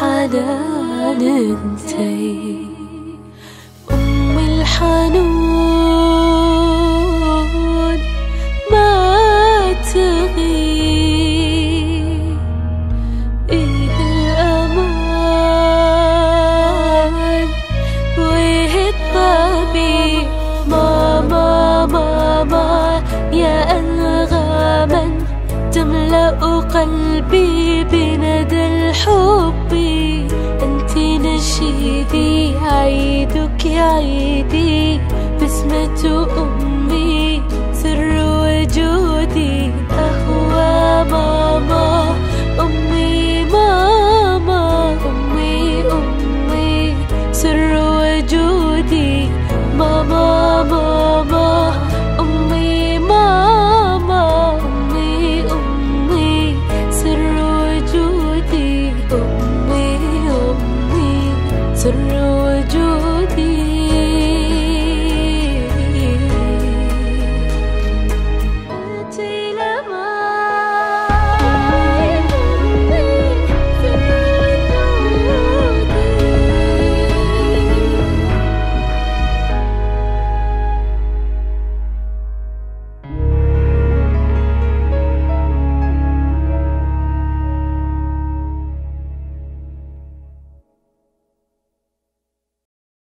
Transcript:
الحنان انتي، أم الحنون ما تغيب، إيه الأمان وإيه الطبيب. ماما ماما يا أنغاما تملأ قلبي بندى الحب، أنت نشيدي عيدك يا عيدي، بسمة أمي سر وجودي. أهوى ماما أمي ماما أمي سر وجودي. ماما